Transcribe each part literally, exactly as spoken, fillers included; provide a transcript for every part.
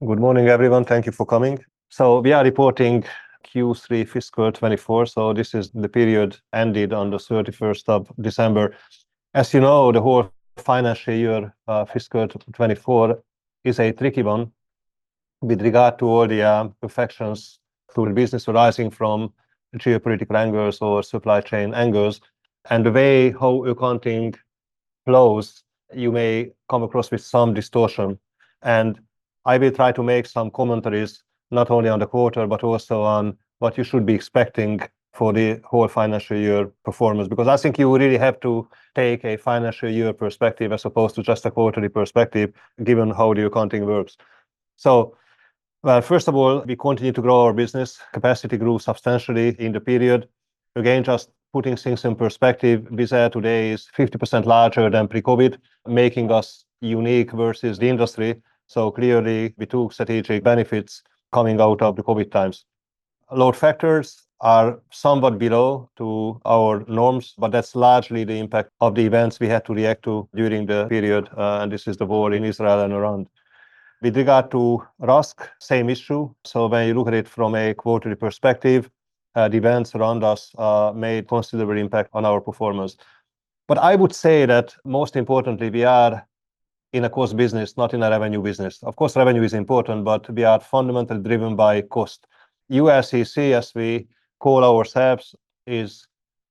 Good morning, everyone. Thank you for coming. So we are reporting Q three fiscal twenty-four. So this is the period ended on the thirty-first of December. As you know, the whole financial year uh, fiscal twenty-four is a tricky one with regard to all the uh, affections to the business arising from geopolitical angles or supply chain angles. And the way how accounting flows, you may come across with some distortion. And I will try to make some commentaries, not only on the quarter, but also on what you should be expecting for the whole financial year performance, because I think you really have to take a financial year perspective as opposed to just a quarterly perspective, given how the accounting works. So, well, first of all, we continue to grow our business. Capacity grew substantially in the period. Again, just putting things in perspective, Wizz Air today is fifty percent larger than pre-COVID, making us unique versus the industry. So clearly, we took strategic benefits coming out of the COVID times. Load factors are somewhat below to our norms, but that's largely the impact of the events we had to react to during the period, uh, and this is the war in Israel and around. With regard to RASK, same issue. So when you look at it from a quarterly perspective, uh, the events around us uh, made considerable impact on our performance. But I would say that most importantly, we are in a cost business, not in a revenue business. Of course, revenue is important, but we are fundamentally driven by cost. U L C C, as we call ourselves, is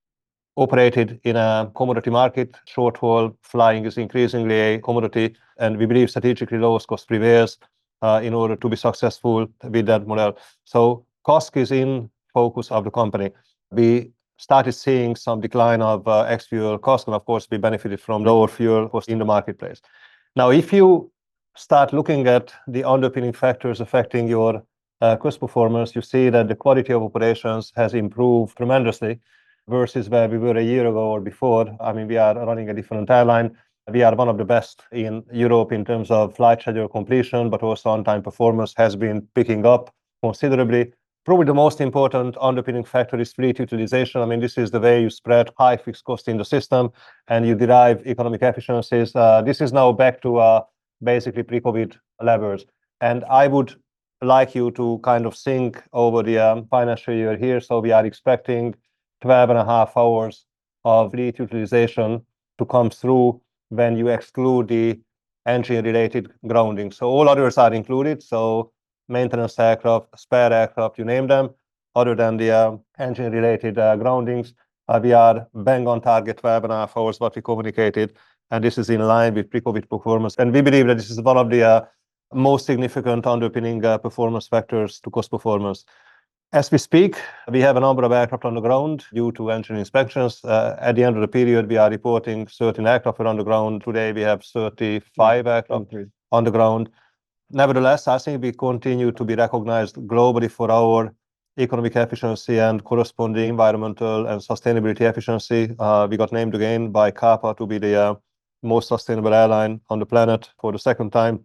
operated in a commodity market. Short-haul flying is increasingly a commodity, and we believe strategically lowest cost prevails uh, in order to be successful with that model. So cost is in focus of the company. We started seeing some decline of uh, ex-fuel cost, and of course, we benefited from lower fuel cost in the marketplace. Now, if you start looking at the underpinning factors affecting your uh, cost performance, you see that the quality of operations has improved tremendously versus where we were a year ago or before. I mean, we are running a different airline. We are one of the best in Europe in terms of flight schedule completion, but also on-time performance has been picking up considerably. Probably the most important underpinning factor is fleet utilization. I mean, this is the way you spread high fixed cost in the system and you derive economic efficiencies. Uh, this is now back to uh, basically pre-COVID levels. And I would like you to kind of think over the um, financial year here. So we are expecting twelve and a half hours of fleet utilization to come through when you exclude the engine-related grounding. So all others are included. So maintenance aircraft, spare aircraft, you name them, other than the uh, engine-related uh, groundings, uh, we are bang on target, twelve and a half hours, what we communicated, and this is in line with pre-COVID performance. And we believe that this is one of the uh, most significant underpinning uh, performance factors to cost performance. As we speak, we have a number of aircraft on the ground due to engine inspections. Uh, at the end of the period, we are reporting certain aircraft on the ground. Today, we have thirty-five aircraft on the ground. Nevertheless, I think we continue to be recognized globally for our economic efficiency and corresponding environmental and sustainability efficiency. Uh, we got named again by CAPA to be the uh, most sustainable airline on the planet for the second time.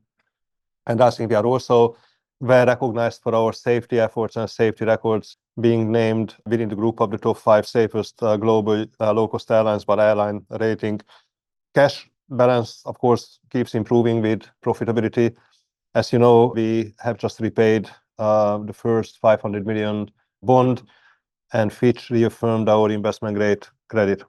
And I think we are also well recognized for our safety efforts and safety records, being named within the group of the top five safest uh, global uh, low-cost airlines by airline rating. Cash balance, of course, keeps improving with profitability. As you know, we have just repaid uh, the first five hundred million bond, and Fitch reaffirmed our investment grade credit.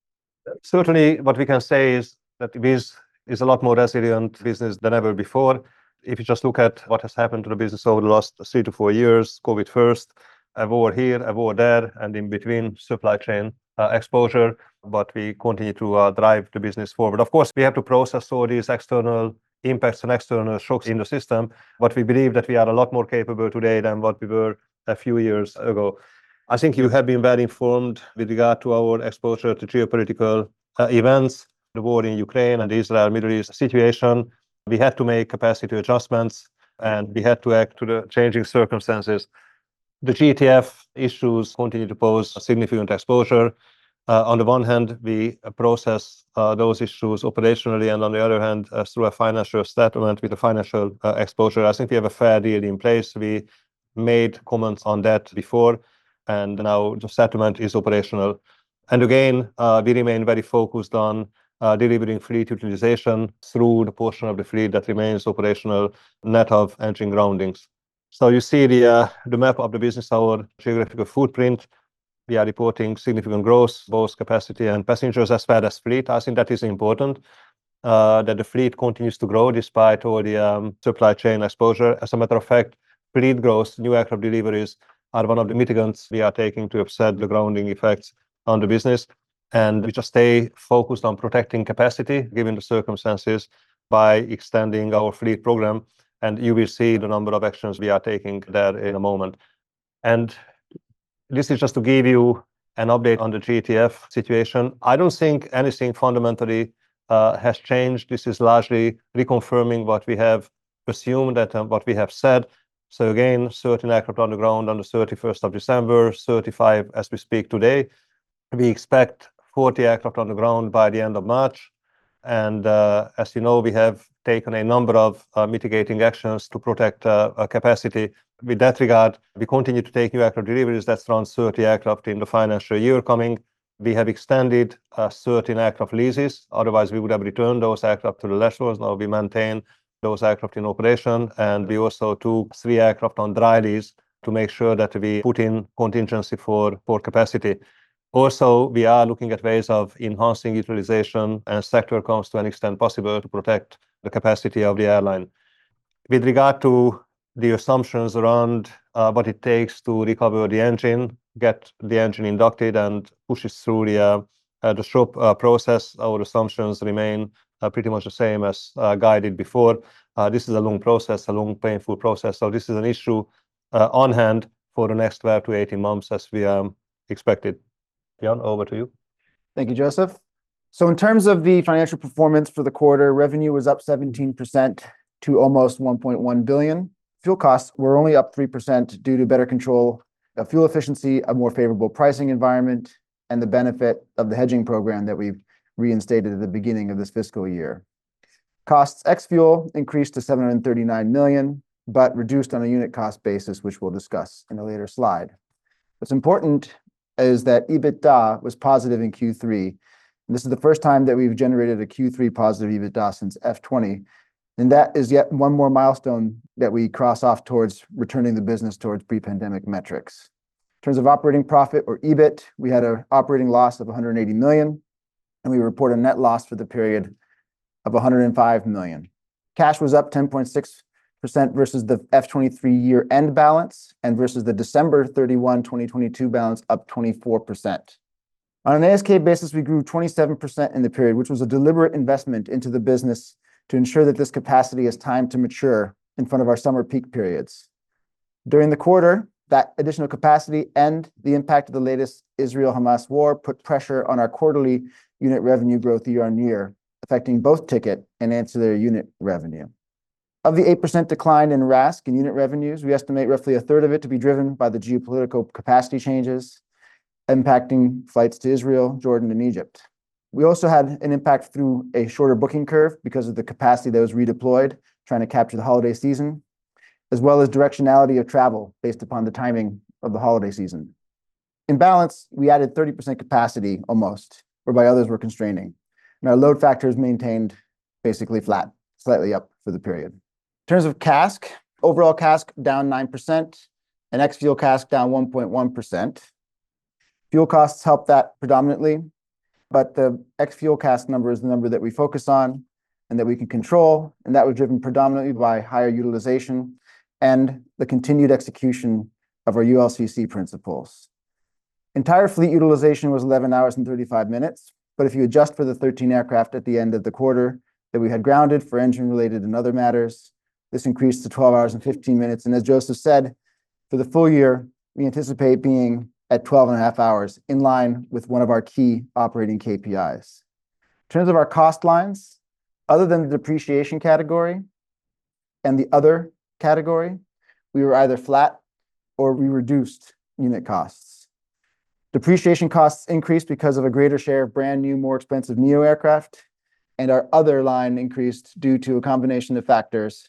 Certainly, what we can say is that Wizz is a lot more resilient business than ever before. If you just look at what has happened to the business over the last three to four years, COVID first, a war here, a war there, and in between supply chain uh, exposure, but we continue to uh, drive the business forward. Of course, we have to process all these external impacts and external shocks in the system, but we believe that we are a lot more capable today than what we were a few years ago. I think you have been well informed with regard to our exposure to geopolitical uh, events, the war in Ukraine and the Israel-Middle East situation. We had to make capacity adjustments and we had to act to the changing circumstances. The G T F issues continue to pose significant exposure. Uh, on the one hand, we process uh, those issues operationally, and on the other hand, uh, through a financial settlement with a financial uh, exposure. I think we have a fair deal in place. We made comments on that before, and now the settlement is operational. And again, uh, we remain very focused on uh, delivering fleet utilization through the portion of the fleet that remains operational net of engine groundings. So you see the, uh, the map of the business, our geographical footprint. We are reporting significant growth, both capacity and passengers as well as fleet. I think that is important, uh, that the fleet continues to grow despite all the um, supply chain exposure. As a matter of fact, fleet growth, new aircraft deliveries are one of the mitigants we are taking to offset the grounding effects on the business. And we just stay focused on protecting capacity, given the circumstances, by extending our fleet program. And you will see the number of actions we are taking there in a moment. And this is just to give you an update on the G T F situation. I don't think anything fundamentally uh, has changed. This is largely reconfirming what we have assumed and uh, what we have said. So again, thirteen aircraft on the ground on the thirty-first of December, thirty-five as we speak today. We expect forty aircraft on the ground by the end of March. And uh, as you know, we have taken a number of uh, mitigating actions to protect uh, uh, capacity. With that regard, we continue to take new aircraft deliveries. That's around thirty aircraft in the financial year coming. We have extended uh, thirteen aircraft leases. Otherwise, we would have returned those aircraft to the lessors. Now we maintain those aircraft in operation. And we also took three aircraft on dry lease to make sure that we put in contingency for, for capacity. Also, we are looking at ways of enhancing utilization and sector costs to an extent possible to protect the capacity of the airline. With regard to the assumptions around uh, what it takes to recover the engine, get the engine inducted and push it through the, uh, uh, the shop uh, process, our assumptions remain uh, pretty much the same as uh, guided before. Uh, this is a long process, a long, painful process. So this is an issue uh, on hand for the next twelve to eighteen months as we um, expected. Jan, over to you. Thank you, Joseph. So in terms of the financial performance for the quarter, revenue was up seventeen percent to almost one point one billion. Fuel costs were only up three percent due to better control of fuel efficiency, a more favorable pricing environment, and the benefit of the hedging program that we've reinstated at the beginning of this fiscal year. Costs ex-fuel increased to seven hundred thirty-nine million, but reduced on a unit cost basis, which we'll discuss in a later slide. What's important is that EBITDA was positive in Q three. And this is the first time that we've generated a Q three positive EBITDA since F twenty. And that is yet one more milestone that we cross off towards returning the business towards pre-pandemic metrics. In terms of operating profit or E B I T, we had an operating loss of one hundred eighty million, and we report a net loss for the period of one hundred five million. Cash was up ten point six percent versus the F twenty-three year-end balance and versus the December thirty-first, twenty twenty-two balance up twenty-four percent. On an A S K basis, we grew twenty-seven percent in the period, which was a deliberate investment into the business to ensure that this capacity has time to mature in front of our summer peak periods. During the quarter, that additional capacity and the impact of the latest Israel-Hamas war put pressure on our quarterly unit revenue growth year on year, affecting both ticket and ancillary unit revenue. Of the eight percent decline in R A S K and unit revenues, we estimate roughly a third of it to be driven by the geopolitical capacity changes impacting flights to Israel, Jordan, and Egypt. We also had an impact through a shorter booking curve because of the capacity that was redeployed, trying to capture the holiday season, as well as directionality of travel based upon the timing of the holiday season. In balance, we added thirty percent capacity almost, whereby others were constraining. And our load factor is maintained basically flat, slightly up for the period. In terms of CASK, overall CASK down nine percent and ex-fuel CASK down one point one percent. Fuel costs helped that predominantly, but the ex-fuel CASK number is the number that we focus on and that we can control, and that was driven predominantly by higher utilization and the continued execution of our U L C C principles. Entire fleet utilization was eleven hours and thirty-five minutes, but if you adjust for the thirteen aircraft at the end of the quarter that we had grounded for engine-related and other matters, this increased to twelve hours and fifteen minutes. And as Joseph said, for the full year, we anticipate being at twelve and a half hours, in line with one of our key operating K P Is. In terms of our cost lines, other than the depreciation category and the other category, we were either flat or we reduced unit costs. Depreciation costs increased because of a greater share of brand new, more expensive neo aircraft, and our other line increased due to a combination of factors,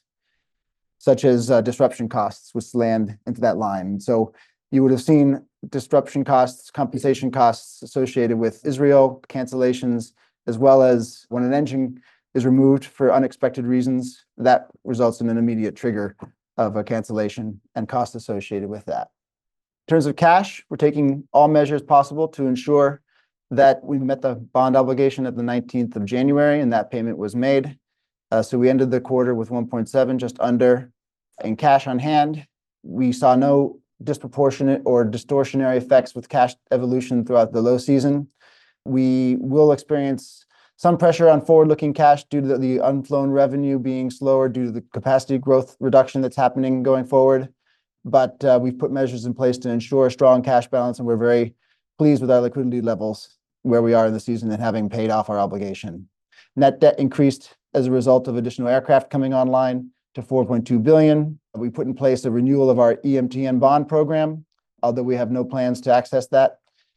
such as uh, disruption costs, which land into that line. So you would have seen disruption costs, compensation costs associated with Israel, cancellations, as well as when an engine is removed for unexpected reasons, that results in an immediate trigger of a cancellation and cost associated with that. In terms of cash, we're taking all measures possible to ensure that we met the bond obligation at the nineteenth of January, and that payment was made. Uh, so we ended the quarter with one point seven, just under, in cash on hand. We saw no disproportionate or distortionary effects with cash evolution throughout the low season. We will experience some pressure on forward-looking cash due to the, the unflown revenue being slower due to the capacity growth reduction that's happening going forward. But uh, we've put measures in place to ensure a strong cash balance, and we're very pleased with our liquidity levels where we are in the season and having paid off our obligation. Net debt increased as a result of additional aircraft coming online to four point two billion. We put in place a renewal of our E M T N bond program, although we have no plans to access that.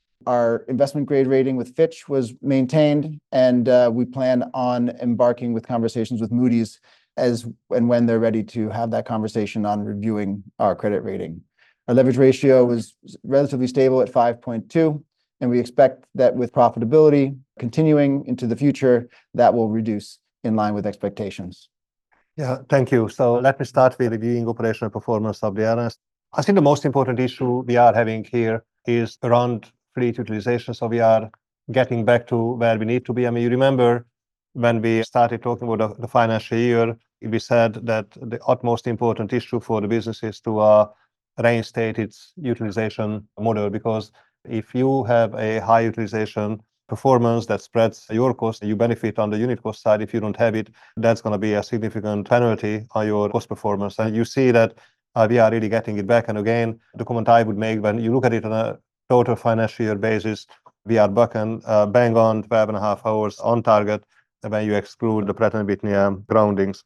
Our investment grade rating with Fitch was maintained, and uh, we plan on embarking with conversations with Moody's as and when they're ready to have that conversation on reviewing our credit rating. Our leverage ratio was relatively stable at five point two, and we expect that with profitability continuing into the future, that will reduce in line with expectations. Yeah, thank you. So let me start with reviewing operational performance of the airlines. I think the most important issue we are having here is around fleet utilization. So we are getting back to where we need to be. I mean, you remember when we started talking about the, the financial year, we said that the utmost important issue for the business is to uh, reinstate its utilization model, because if you have a high utilization performance that spreads your cost, you benefit on the unit cost side. If you don't have it, that's going to be a significant penalty on your cost performance. And you see that uh, we are really getting it back. And again, the comment I would make, when you look at it on a total financial year basis, we are back and uh, bang on twelve and a half hours on target when you exclude the Pratt and Whitney um, groundings.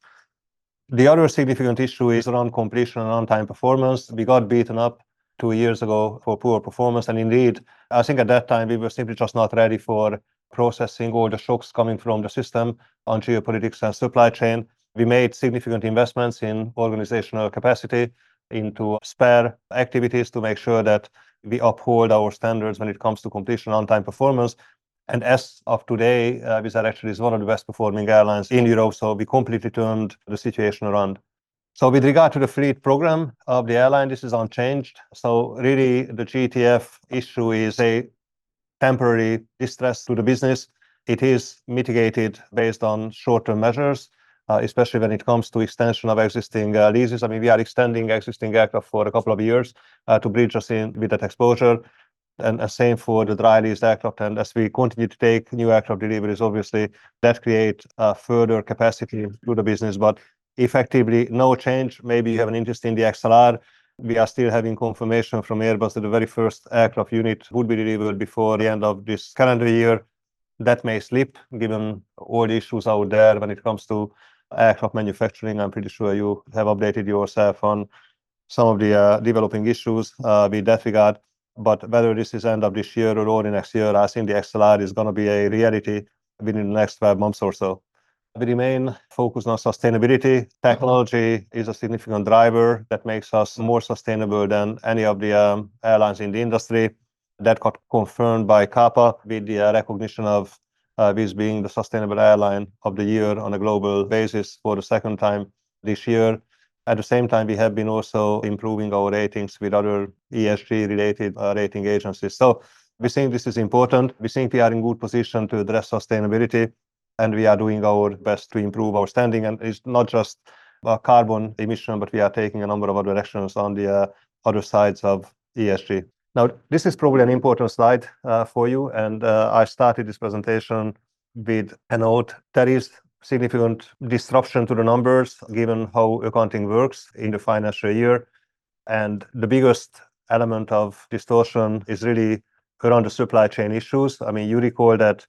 The other significant issue is around completion and on-time performance. We got beaten up two years ago for poor performance. And indeed, I think at that time, we were simply just not ready for processing all the shocks coming from the system on geopolitics and supply chain. We made significant investments in organizational capacity, into spare activities to make sure that we uphold our standards when it comes to completion on-time performance. And as of today, uh, Wizz Air actually is one of the best performing airlines in Europe. So we completely turned the situation around. So with regard to the fleet program of the airline, this is unchanged. So really the G T F issue is a temporary distress to the business. It is mitigated based on short-term measures, uh, especially when it comes to extension of existing uh, leases. I mean, we are extending existing aircraft for a couple of years uh, to bridge us in with that exposure. And, and same for the dry leased aircraft. And as we continue to take new aircraft deliveries, obviously that creates uh, further capacity to the business. But effectively, no change. Maybe you have an interest in the X L R. We are still having confirmation from Airbus that the very first aircraft unit would be delivered before the end of this calendar year. That may slip, given all the issues out there when it comes to aircraft manufacturing. I'm pretty sure you have updated yourself on some of the uh, developing issues uh, with that regard. But whether this is end of this year or early next year, I think the X L R is going to be a reality within the next twelve months or so. We remain focused on sustainability. Technology is a significant driver that makes us more sustainable than any of the um, airlines in the industry. That got confirmed by CAPA with the uh, recognition of uh, Wizz being the Sustainable Airline of the Year on a global basis for the second time this year. At the same time, we have been also improving our ratings with other E S G-related uh, rating agencies. So we think this is important. We think we are in good position to address sustainability, and we are doing our best to improve our standing. And it's not just uh, carbon emission, but we are taking a number of other actions on the uh, other sides of E S G. Now, this is probably an important slide uh, for you, and uh, I started this presentation with a note. There is significant disruption to the numbers, given how accounting works in the financial year. And the biggest element of distortion is really around the supply chain issues. I mean, you recall that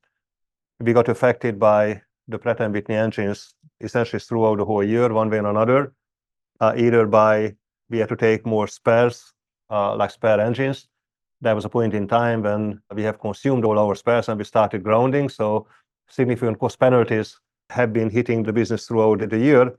we got affected by the Pratt and Whitney engines essentially throughout the whole year, one way or another, uh, either by we had to take more spares, uh, like spare engines. There was a point in time when we have consumed all our spares and we started grounding. So significant cost penalties have been hitting the business throughout the year.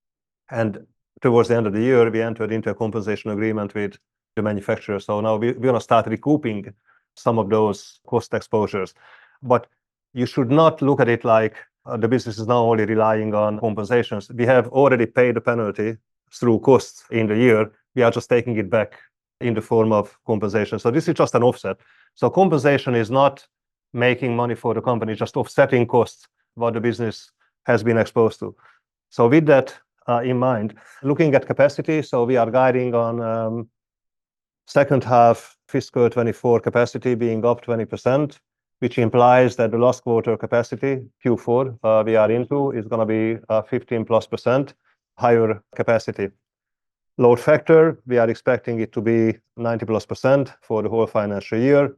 And towards the end of the year, we entered into a compensation agreement with the manufacturer. So now we, we're going to start recouping some of those cost exposures. But you should not look at it like uh, the business is now only relying on compensations. We have already paid the penalty through costs in the year. We are just taking it back in the form of compensation. So this is just an offset. So compensation is not making money for the company, just offsetting costs, what the business has been exposed to. So with that uh, in mind, looking at capacity, so we are guiding on um, second half fiscal twenty-four capacity being up twenty percent, which implies that the last quarter capacity, Q four, uh, we are into, is going to be uh, fifteen plus percent higher capacity. Load factor, we are expecting it to be ninety plus percent for the whole financial year.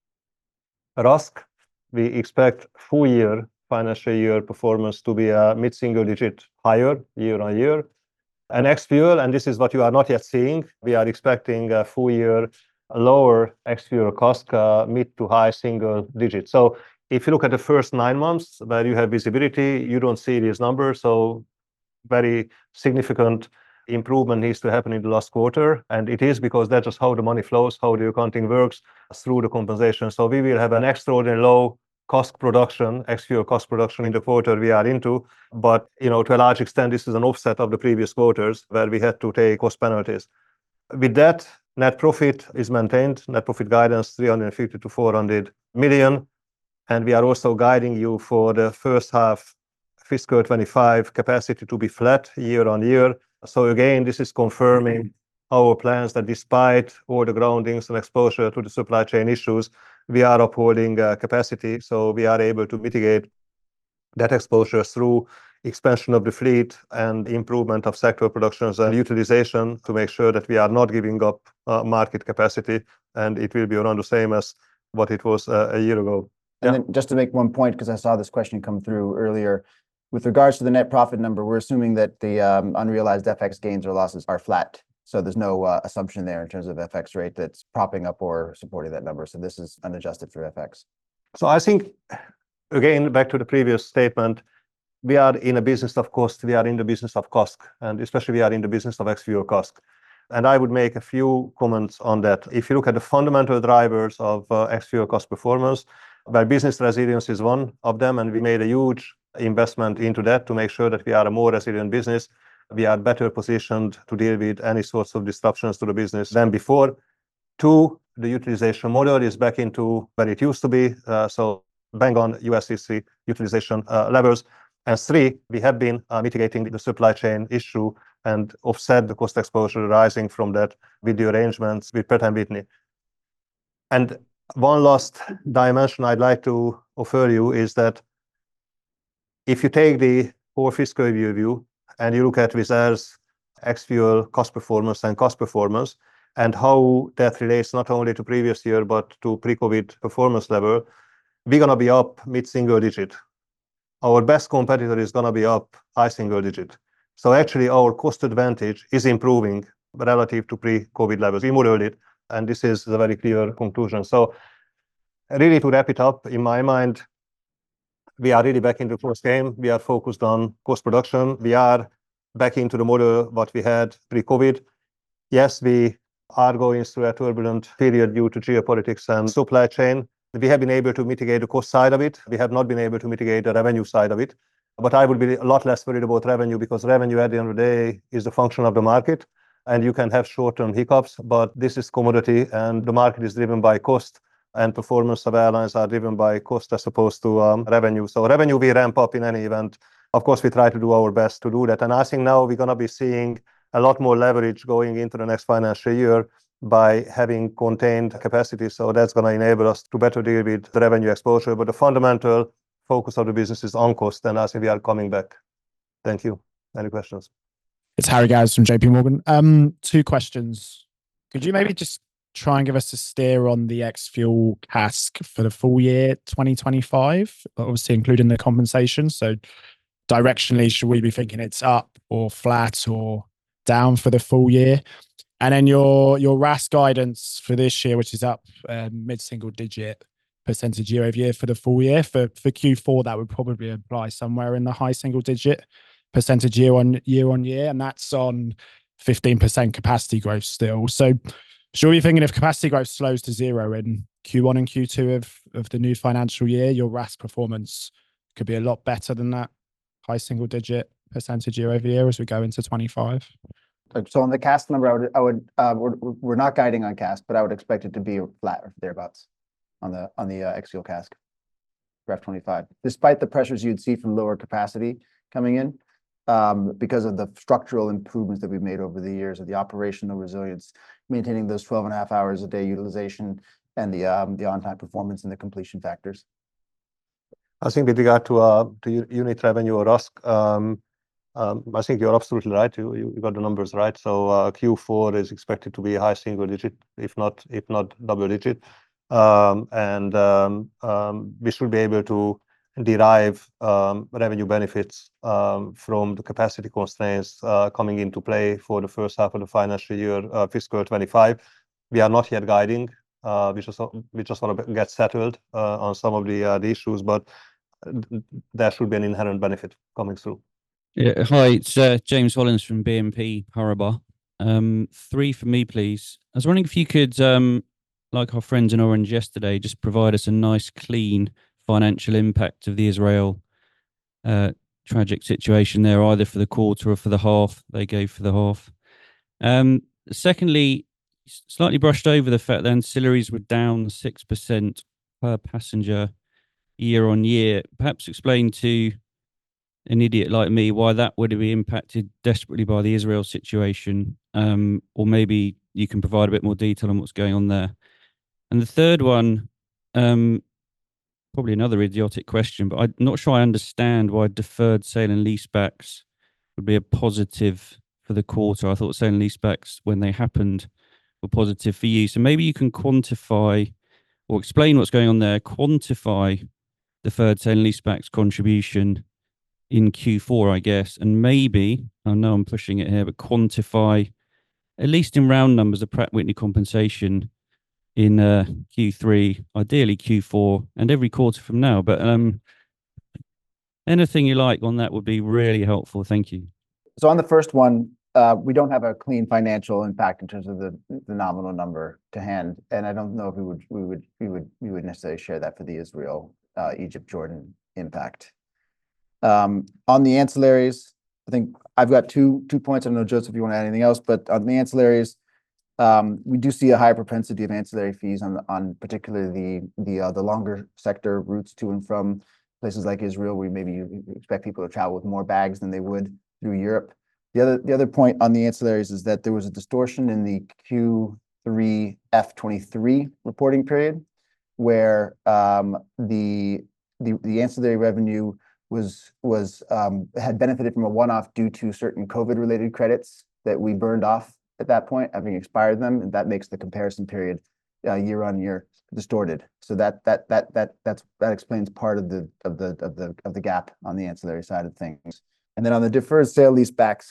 R A S K, we expect full year financial year performance to be a mid-single digit higher year on year. And ex-fuel, and this is what you are not yet seeing, we are expecting a full year lower ex-fuel cost, uh, mid to high single digit. So if you look at the first nine months where you have visibility, you don't see these numbers. So very significant improvement needs to happen in the last quarter. And it is because that's just how the money flows, how the accounting works through the compensation. So we will have an extraordinary low cost production, ex-fuel cost production in the quarter we are into. But, you know, to a large extent, this is an offset of the previous quarters where we had to take cost penalties. With that, net profit is maintained, net profit guidance three hundred fifty to four hundred million. And we are also guiding you for the first half fiscal twenty-five capacity to be flat year on year. So again, this is confirming our plans that despite all the groundings and exposure to the supply chain issues, we are upholding uh, capacity. So we are able to mitigate that exposure through expansion of the fleet and improvement of sector productions and utilization to make sure that we are not giving up uh, market capacity, and it will be around the same as what it was uh, a year ago. And yeah. then just to make one point, because I saw this question come through earlier, with regards to the net profit number, we're assuming that the um, unrealized F X gains or losses are flat. So there's no uh, assumption there in terms of F X rate that's propping up or supporting that number. So this is unadjusted for F X. So I think, again, back to the previous statement, we are in a business of cost. We are in the business of cost, and especially we are in the business of ex-fuel cost. And I would make a few comments on that. If you look at the fundamental drivers of uh, ex-fuel cost performance, where business resilience is one of them, and we made a huge investment into that to make sure that we are a more resilient business. We are better positioned to deal with any sorts of disruptions to the business than before. Two, the utilization model is back into where it used to be, uh, so bang on U S D C utilization uh, levels. And three, we have been uh, mitigating the supply chain issue and offset the cost exposure rising from that with the arrangements with Pratt and Whitney. And one last dimension I'd like to offer you is that if you take the whole fiscal year view and you look at Wizz Air's ex-fuel cost performance and cost performance and how that relates not only to previous year but to pre-COVID performance level, we're going to be up mid-single digit. Our best competitor is going to be up high single digit. So actually our cost advantage is improving relative to pre-COVID levels. We modeled it, and this is a very clear conclusion. So really to wrap it up, in my mind, we are really back into the cost game. We are focused on cost production. We are back into the model what we had pre-COVID. Yes, we are going through a turbulent period due to geopolitics and supply chain. We have been able to mitigate the cost side of it. We have not been able to mitigate the revenue side of it. But I would be a lot less worried about revenue because revenue at the end of the day is the function of the market. And you can have short-term hiccups, but this is commodity and the market is driven by cost. And performance of airlines are driven by cost as opposed to um, revenue. So revenue we ramp up in any event. Of course, we try to do our best to do that. And I think now we're going to be seeing a lot more leverage going into the next financial year by having contained capacity. So that's going to enable us to better deal with the revenue exposure. But the fundamental focus of the business is on cost. And I think we are coming back. Thank you. Any questions? It's Harry Gowers from J P Morgan. Um, two questions. Could you maybe just try and give us a steer on the ex-fuel C A S K for the full year twenty twenty-five, obviously including the compensation. So directionally, should we be thinking it's up or flat or down for the full year? And then your your R A S K guidance for this year, which is up uh, mid-single digit percentage year over year for the full year. For for Q four, that would probably apply somewhere in the high single digit percentage year on year on year, and that's on fifteen percent capacity growth still. So should we be thinking if capacity growth slows to zero in Q one and Q two of, of the new financial year, your R A S K performance could be a lot better than that high single digit percentage year over year as we go into twenty-five? So on the C A S K number, I would, I would, uh, we're, we're not guiding on C A S K, but I would expect it to be flat or thereabouts on the, on the uh, ex-fuel C A S K for F twenty-five, despite the pressures you'd see from lower capacity coming in, um, because of the structural improvements that we've made over the years of the operational resilience, maintaining those twelve and a half hours a day utilization and the, um, the on-time performance and the completion factors. I think with regard to, uh, to unit revenue or R A S K, um, Um, I think you're absolutely right. You you got the numbers right. So uh, Q four is expected to be a high single digit, if not if not double digit, um, and um, um, we should be able to derive um, revenue benefits um, from the capacity constraints uh, coming into play for the first half of the financial year, uh, fiscal twenty-five. We are not yet guiding. Uh, we just we just want to get settled uh, on some of the uh, the issues, but there should be an inherent benefit coming through. Yeah, hi, it's uh, James Hollins from B N P Paribas. Um, three for me, please. I was wondering if you could, um, like our friends in Orange yesterday, just provide us a nice, clean financial impact of the Israel uh, tragic situation there, either for the quarter or for the half. They gave for the half. Um, secondly, slightly brushed over the fact that ancillaries were down six percent per passenger year on year. Perhaps explain to an idiot like me why that would be impacted desperately by the Israel situation, um, or maybe you can provide a bit more detail on what's going on there. And the third one, um, probably another idiotic question, but I'm not sure I understand why deferred sale and leasebacks would be a positive for the quarter. I thought sale and leasebacks, when they happened, were positive for you. So maybe you can quantify or explain what's going on there, quantify deferred sale and leasebacks contribution in Q four, I guess, and maybe, I know I'm pushing it here, but quantify, at least in round numbers, the Pratt Whitney compensation in uh, Q three, ideally Q four, and every quarter from now. But um, anything you like on that would be really helpful. Thank you. So on the first one, uh, we don't have a clean financial impact in terms of the, the nominal number to hand, and I don't know if we would we would we would we would necessarily share that for the Israel, uh, Egypt, Jordan impact. Um, on the ancillaries, I think I've got two two points. I don't know, Joseph, if you want to add anything else, but on the ancillaries, um, we do see a higher propensity of ancillary fees on on particularly the the uh, the longer sector routes to and from places like Israel, where maybe you expect people to travel with more bags than they would through Europe. The other the other point on the ancillaries is that there was a distortion in the Q three F twenty-three reporting period, where um, the the the ancillary revenue was was um, had benefited from a one-off due to certain COVID-related credits that we burned off at that point, having expired them, and that makes the comparison period uh, year on year distorted. So that that that that that's that explains part of the of the of the of the gap on the ancillary side of things. And then on the deferred sale leasebacks,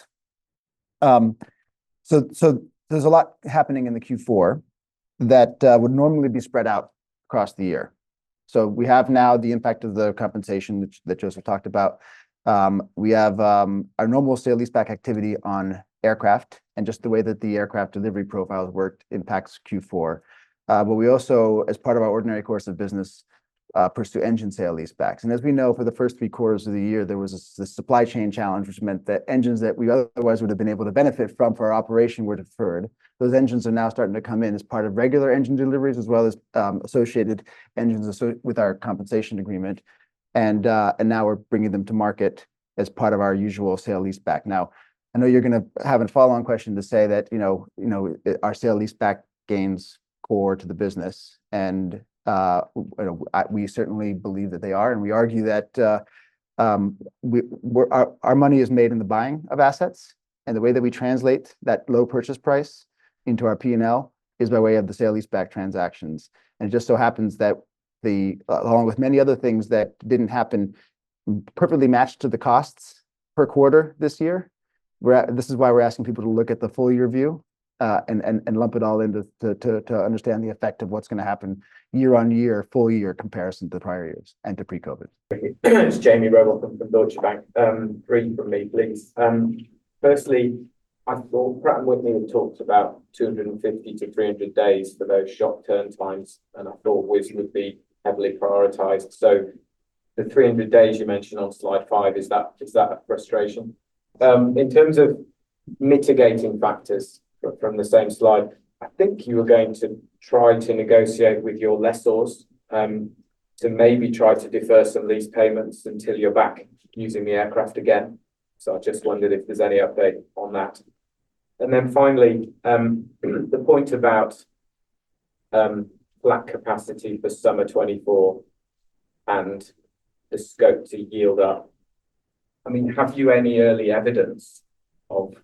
um, so so there's a lot happening in the Q four that uh, would normally be spread out across the year. So we have now the impact of the compensation that, that Joseph talked about. Um, we have um, our normal sale leaseback activity on aircraft, and just the way that the aircraft delivery profiles worked impacts Q four. Uh, but we also, as part of our ordinary course of business, uh, pursue engine sale leasebacks. And as we know, for the first three quarters of the year, there was a, a supply chain challenge, which meant that engines that we otherwise would have been able to benefit from for our operation were deferred. Those engines are now starting to come in as part of regular engine deliveries, as well as um, associated engines asso with our compensation agreement. And, uh, and now we're bringing them to market as part of our usual sale leaseback. Now, I know you're going to have a follow-on question to say that, you know, you know, our sale leaseback gains core to the business, and uh, you know, I, we certainly believe that they are, and we argue that uh, um, we we're, our our money is made in the buying of assets, and the way that we translate that low purchase price into our P and L is by way of the sale leaseback transactions. And it just so happens that the uh, along with many other things that didn't happen perfectly matched to the costs per quarter this year. We're at, this is why we're asking people to look at the full year view uh, and, and, and lump it all into to, to, to understand the effect of what's going to happen year on year, full year comparison to prior years and to pre-COVID. It's Jamie Rowell from, from Deutsche Bank. Um, three from me, please. Um, firstly, I thought Pratt and Whitney had talked about two hundred fifty to three hundred days for those shop turn times, and I thought Wizz would be heavily prioritized. So the three hundred days you mentioned on slide five, is that is that a frustration? Um, in terms of mitigating factors from the same slide, I think you were going to try to negotiate with your lessors um, to maybe try to defer some lease payments until you're back using the aircraft again. So I just wondered if there's any update on that. And then finally, um, the point about um, flat capacity for summer twenty-four and the scope to yield up. I mean, have you any early evidence of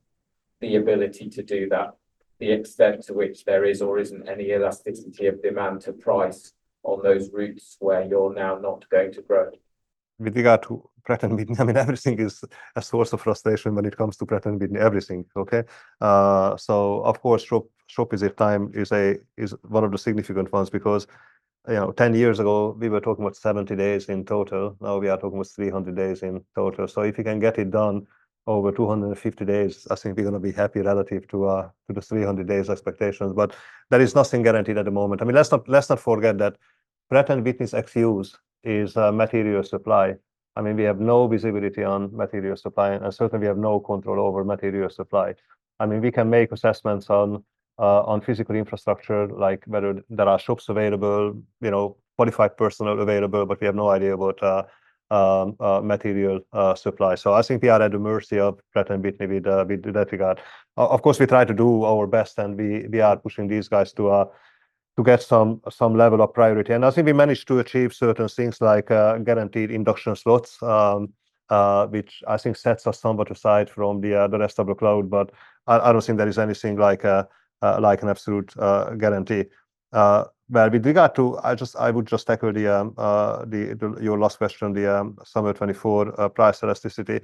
the ability to do that, the extent to which there is or isn't any elasticity of demand to price on those routes where you're now not going to grow? With regard to Pratt and Whitney, I mean, everything is a source of frustration when it comes to Pratt and Whitney, everything, okay? Uh, so, of course, shop, shop visit time is a is one of the significant ones because, you know, ten years ago, we were talking about seventy days in total. Now we are talking about three hundred days in total. So if you can get it done over two hundred fifty days, I think we're going to be happy relative to uh, to the three hundred days expectations. But there is nothing guaranteed at the moment. I mean, let's not let's not forget that Pratt and Whitney's excuse is uh, material supply. I mean, we have no visibility on material supply, and certainly we have no control over material supply. I mean, we can make assessments on uh, on physical infrastructure, like whether there are shops available, you know, qualified personnel available, but we have no idea about uh, um, uh, material uh, supply. So I think we are at the mercy of Pratt and Whitney with, uh, with that regard. Uh, of course, we try to do our best, and we we are pushing these guys to uh, to get some some level of priority. And I think we managed to achieve certain things like uh, guaranteed induction slots, um, uh, which I think sets us somewhat aside from the uh, the rest of the cloud. But I, I don't think there is anything like a, uh, like an absolute uh, guarantee. Uh, well, with regard to, I just I would just tackle the um, uh, the, the your last question, the um, summer twenty-four uh, price elasticity.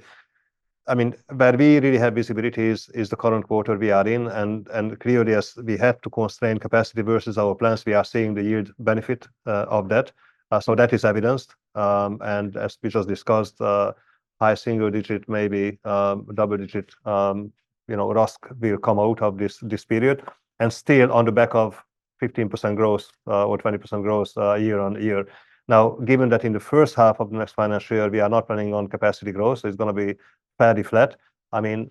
I mean, where we really have visibility is, is the current quarter we are in, and and clearly as we had to constrain capacity versus our plans, we are seeing the yield benefit uh, of that. Uh, so that is evidenced, um, and as we just discussed, uh, high single digit, maybe um, double digit, um, you know, R A S K will come out of this this period, and still on the back of fifteen percent growth uh, or twenty percent growth uh, year on year. Now, given that in the first half of the next financial year we are not planning on capacity growth, so it's going to be fairly flat. I mean,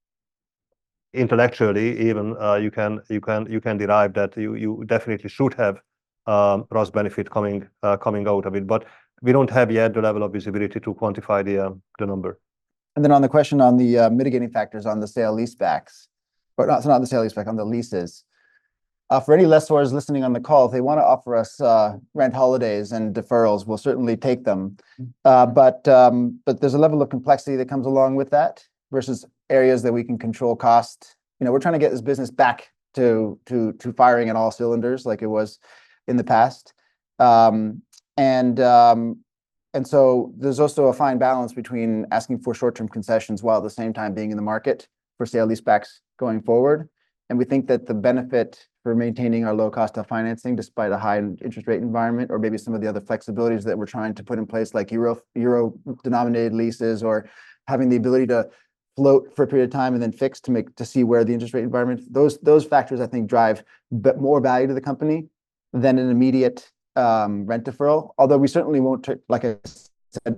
intellectually, even uh, you can you can you can derive that you you definitely should have um, R A S benefit coming uh, coming out of it, but we don't have yet the level of visibility to quantify the uh, the number. And then on the question on the uh, mitigating factors on the sale leasebacks, or not, so not the sale leaseback, on the leases. Uh, for any lessors listening on the call, if they want to offer us uh, rent holidays and deferrals, we'll certainly take them. Uh, but um, but there's a level of complexity that comes along with that versus areas that we can control cost. You know, we're trying to get this business back to to to firing at all cylinders like it was in the past, um, and um, and so there's also a fine balance between asking for short-term concessions while at the same time being in the market for sale leasebacks going forward. And we think that the benefit for maintaining our low cost of financing despite a high interest rate environment, or maybe some of the other flexibilities that we're trying to put in place, like euro euro denominated leases, or having the ability to float for a period of time and then fix to make to see where the interest rate environment, those those factors I think drive but more value to the company than an immediate um, rent deferral. Although we certainly won't, t- like I said,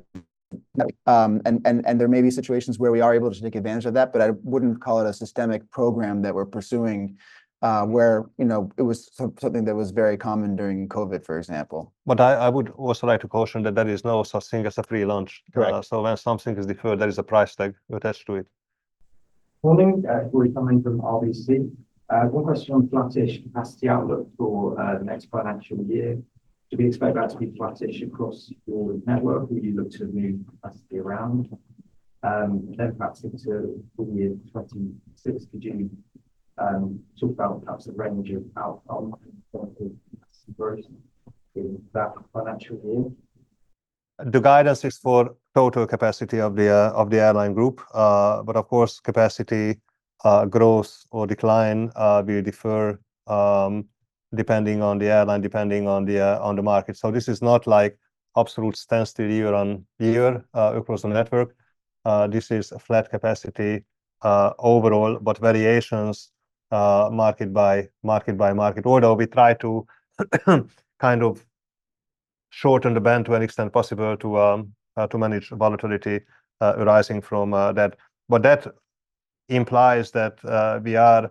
um, and and and there may be situations where we are able to take advantage of that, but I wouldn't call it a systemic program that we're pursuing. Uh, where, you know, it was some, something that was very common during COVID, for example. But I, I would also like to caution that there is no such thing as a free lunch. Correct. Uh, so when something is deferred, there is a price tag attached to it. Morning, uh, Rory coming from R B C. Uh, one question on flattish capacity outlook for uh, the next financial year. Do we expect that to be flattish across your network, or will you look to move capacity around? Um, then perhaps into full year twenty-six, could you Um, talk about perhaps a range of outcomes in that financial year? The guidance is for total capacity of the uh, of the airline group, uh, but of course, capacity uh, growth or decline uh, will differ um, depending on the airline, depending on the uh, on the market. So this is not like absolute standstill year on year uh, across the network. Uh, this is a flat capacity uh, overall, but variations uh, market by market by market. Although we try to kind of shorten the band to an extent possible to um, uh, to manage volatility uh, arising from uh, that. But that implies that uh, we are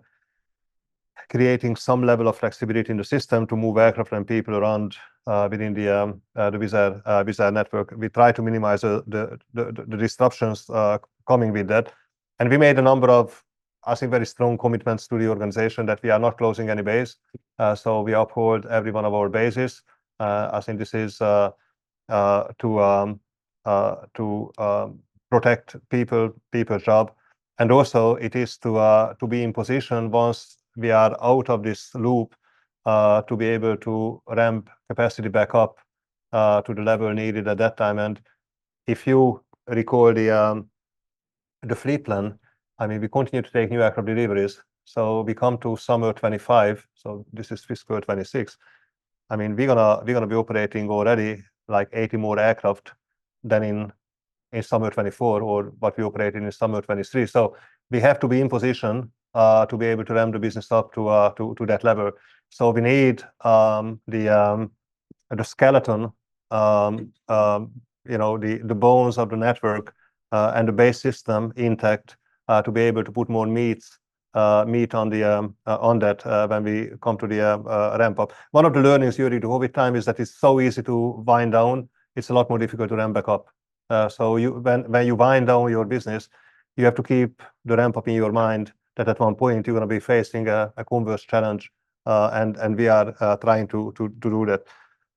creating some level of flexibility in the system to move aircraft and people around uh, within the um, uh, the Wizz Air, uh, Wizz Air network. We try to minimize uh, the, the the disruptions uh, coming with that, and we made a number of, I think, very strong commitments to the organization that we are not closing any base. Uh, so we uphold every one of our bases. Uh, I think this is uh, uh, to um, uh, to um, protect people, people's job, and also it is to uh, to be in position once we are out of this loop uh, to be able to ramp capacity back up uh, to the level needed at that time. And if you recall the um, the fleet plan, I mean, we continue to take new aircraft deliveries. So we come to summer twenty-five. So this is fiscal twenty-six. I mean, we're gonna we're gonna be operating already like eighty more aircraft than in in summer twenty-four, or what we operated in summer twenty-three. So we have to be in position uh, to be able to ramp the business up to uh, to to that level. So we need um, the um, the skeleton, um, um, you know, the the bones of the network uh, and the base system intact uh, to be able to put more meats. Uh, meat on the um, uh, on that uh, when we come to the uh, uh, ramp up. One of the learnings during the COVID time is that it's so easy to wind down. It's a lot more difficult to ramp back up. Uh, so you when when you wind down your business, you have to keep the ramp up in your mind that at one point you're going to be facing a, a converse challenge, uh, and and we are uh, trying to to to do that.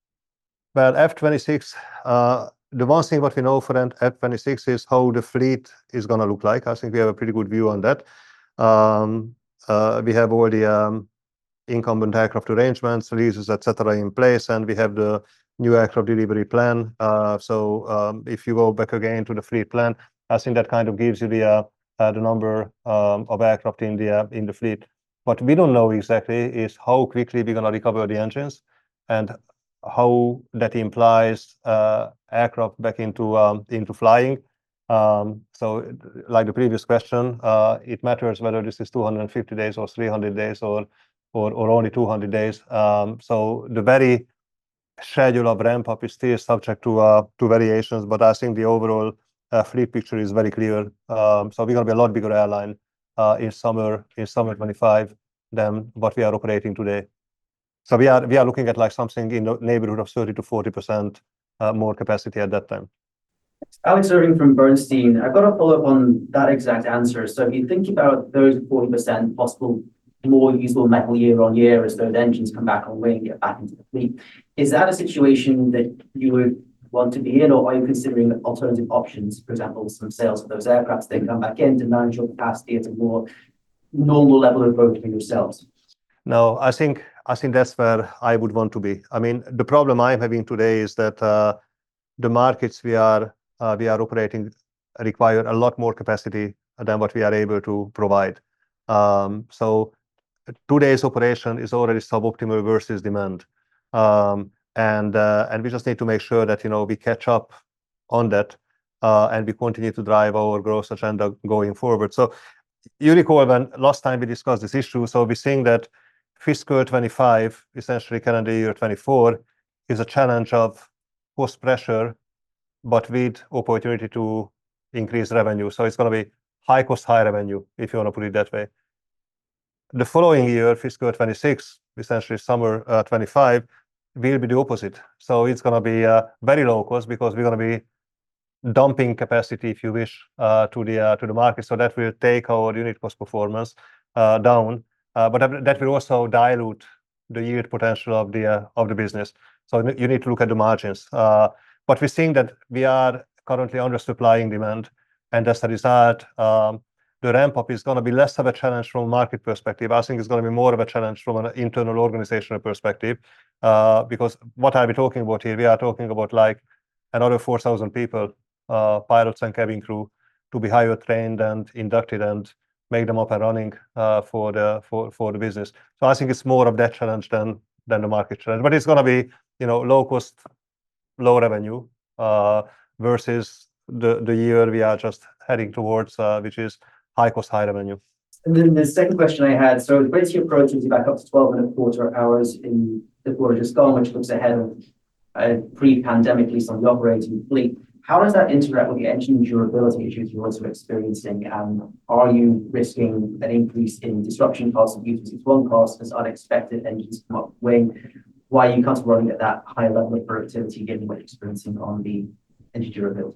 Well, F twenty-six. Uh, the one thing what we know for F twenty-six is how the fleet is going to look like. I think we have a pretty good view on that. Um, uh, we have all the um, incumbent aircraft arrangements, leases, et cetera, in place, and we have the new aircraft delivery plan. Uh, so um, if you go back again to the fleet plan, I think that kind of gives you the uh, uh, the number um, of aircraft in the uh, in the fleet. What we don't know exactly is how quickly we're going to recover the engines, and how that implies uh, aircraft back into um, into flying. Um, so like the previous question, uh, it matters whether this is two hundred fifty days or three hundred days or or, or only two hundred days. Um, so the very schedule of ramp up is still subject to uh, to variations, but I think the overall uh, fleet picture is very clear. Um, so we're going to be a lot bigger airline uh, in summer in summer twenty-five than what we are operating today. So we are we are looking at like something in the neighborhood of thirty to forty percent uh, more capacity at that time. Alex Irving from Bernstein. I've got to follow up on that exact answer. So if you think about those forty percent possible more usable metal year on year as those engines come back on wing and get back into the fleet, is that a situation that you would want to be in, or are you considering alternative options, for example, some sales of those aircraft then come back in to manage your capacity at a more normal level of growth for yourselves? No, I think I think that's where I would want to be. I mean, the problem I'm having today is that uh, the markets we are uh, we are operating require a lot more capacity than what we are able to provide. Um, so today's operation is already suboptimal versus demand, um, and uh, and we just need to make sure that you know we catch up on that, uh, and we continue to drive our growth agenda going forward. So you recall when last time we discussed this issue. So we're seeing that fiscal twenty-five, essentially calendar year twenty-four, is a challenge of cost pressure, but with opportunity to increase revenue. So it's going to be high cost, high revenue, if you want to put it that way. The following year, fiscal twenty-six, essentially summer uh, twenty-five, will be the opposite. So it's going to be uh, very low cost because we're going to be dumping capacity, if you wish, uh, to the uh, to the market. So that will take our unit cost performance uh, down, uh, but that will also dilute the yield potential of the uh, of the business. So you need to look at the margins. Uh, but we're seeing that we are currently undersupplying demand, and as a result, um, the ramp up is going to be less of a challenge from a market perspective. I think it's going to be more of a challenge from an internal organizational perspective, uh, because what are we talking about here? We are talking about like another four thousand people, uh, pilots and cabin crew, to be higher trained and inducted and make them up and running uh, for the for for the business. So I think it's more of that challenge than than the market challenge. But it's going to be you know low cost, low revenue uh, versus the the year we are just heading towards, uh, which is high cost, high revenue. And then the second question I had, so it's great to see your approaching back up to twelve and a quarter hours in the quarter just gone, which looks ahead of uh, pre-pandemic, at least on the operating fleet. How does that interact with the engine durability issues you're also experiencing? And are you risking an increase in disruption costs and U two sixty-one costs as unexpected engines come up wing? Why are you comfortable running at that high level of productivity given what you're experiencing on the engine durability?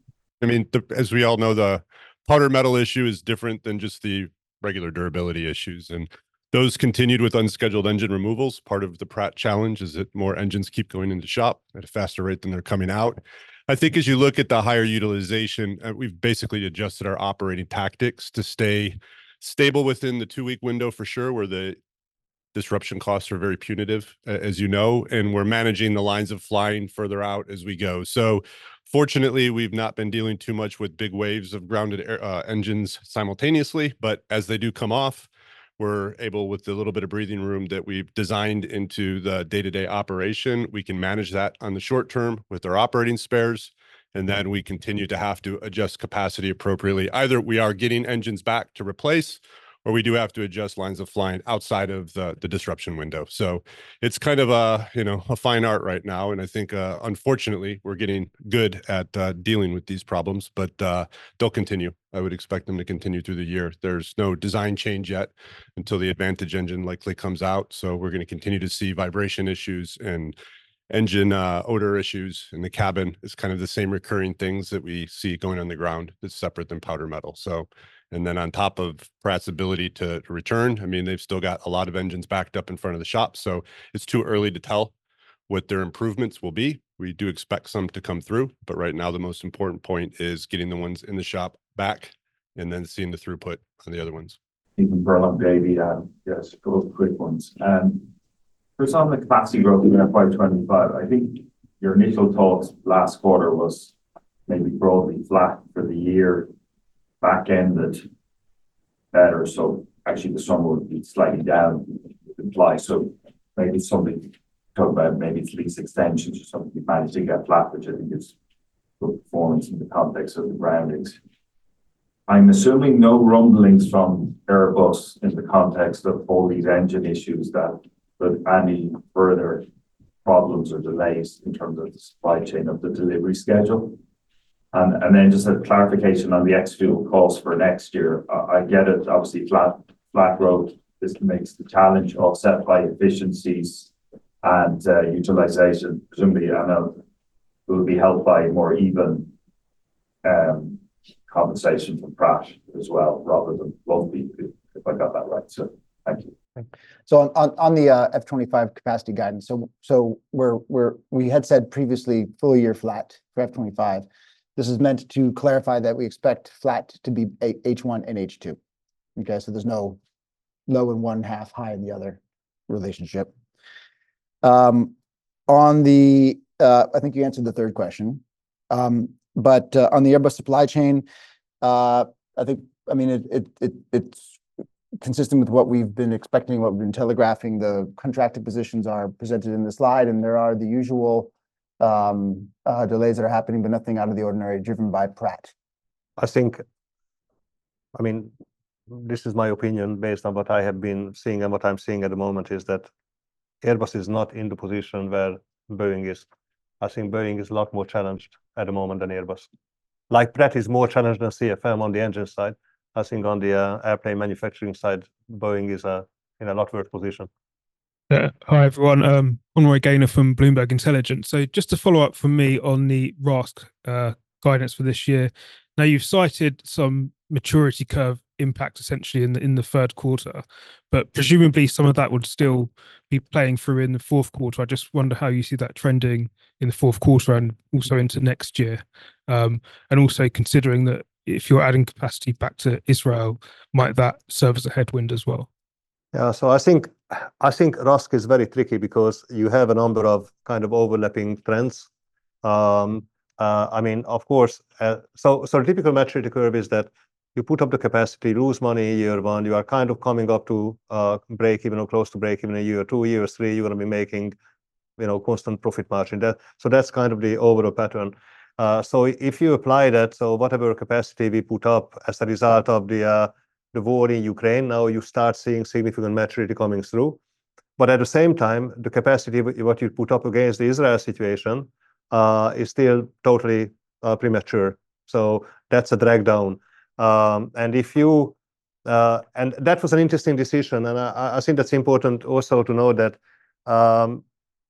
I mean, the, as we all know, the powder metal issue is different than just the regular durability issues. And those continued with unscheduled engine removals. Part of the Pratt challenge is that more engines keep going into shop at a faster rate than they're coming out. I think as you look at the higher utilization, uh, we've basically adjusted our operating tactics to stay stable within the two-week window for sure, where the disruption costs are very punitive, as you know, and we're managing the lines of flying further out as we go. So fortunately, we've not been dealing too much with big waves of grounded air, uh, engines simultaneously, but as they do come off, we're able, with the little bit of breathing room that we've designed into the day-to-day operation, we can manage that on the short term with our operating spares, and then we continue to have to adjust capacity appropriately. Either we are getting engines back to replace, or we do have to adjust lines of flying outside of the, the disruption window. So it's kind of a, you know, a fine art right now. And I think, uh, unfortunately, we're getting good at uh, dealing with these problems, but uh, they'll continue. I would expect them to continue through the year. There's no design change yet until the Advantage engine likely comes out. So we're going to continue to see vibration issues and engine uh, odor issues in the cabin. Is kind of the same recurring things that we see going on the ground that's separate than powder metal. So, and then on top of Pratt's ability to, to return, I mean, they've still got a lot of engines backed up in front of the shop. So it's too early to tell what their improvements will be. We do expect some to come through, but right now the most important point is getting the ones in the shop back and then seeing the throughput on the other ones. Even Burlap Davy, um, yes, a couple of quick ones. Um, First on the capacity growth in F Y twenty-five, I think your initial thoughts last quarter was maybe broadly flat for the year, back-ended better. So actually the summer would be slightly down, imply. So maybe something talk about maybe it's lease extensions or something you managed to get flat, which I think is good performance in the context of the groundings. I'm assuming no rumblings from Airbus in the context of all these engine issues that but any further problems or delays in terms of the supply chain of the delivery schedule. And, and then just a clarification on the ex-fuel costs for next year. Uh, I get it, obviously flat, flat growth. This makes the challenge offset by efficiencies and uh, utilization. Presumably, I know will be helped by more even um, compensation from Pratt as well, rather than lumpy, if, if I got that right. So thank you. So on, on, on the uh, F twenty-five capacity guidance, so so we're we're we had said previously full year flat for F twenty-five. This is meant to clarify that we expect flat to be H one and H two. Okay, so there's no low in one half, high in the other relationship. Um, on the uh, I think you answered the third question, um, but uh, on the Airbus supply chain, uh, I think I mean it it it it's. consistent with what we've been expecting, what we've been telegraphing. The contracted positions are presented in the slide, and there are the usual um, uh, delays that are happening, but nothing out of the ordinary, driven by Pratt. I think, I mean, this is my opinion based on what I have been seeing and what I'm seeing at the moment is that Airbus is not in the position where Boeing is. I think Boeing is a lot more challenged at the moment than Airbus. Like Pratt is more challenged than C F M on the engine side. I think on the uh, airplane manufacturing side, Boeing is uh, in a lot worse position. Yeah. Hi, everyone. Um, Conroy Gaynor from Bloomberg Intelligence. So just to follow up from me on the R A S K uh, guidance for this year. Now, you've cited some maturity curve impact essentially in the, in the third quarter, but presumably some of that would still be playing through in the fourth quarter. I just wonder how you see that trending in the fourth quarter and also into next year. Um, and also considering that if you're adding capacity back to Israel, might that serve as a headwind as well? Yeah, so I think I think R A S K is very tricky because you have a number of kind of overlapping trends. Um, uh, I mean, of course, uh, so so the typical maturity curve is that you put up the capacity, lose money year one, you are kind of coming up to uh, break even or close to break even a year two, year three, you're going to be making, you know, constant profit margin. That so that's kind of the overall pattern. Uh, so if you apply that, so whatever capacity we put up as a result of the uh, the war in Ukraine, now you start seeing significant maturity coming through. But at the same time, the capacity what you put up against the Israel situation uh, is still totally uh, premature. So that's a drag down. Um, and if you uh, and that was an interesting decision, and I, I think that's important also to know that um,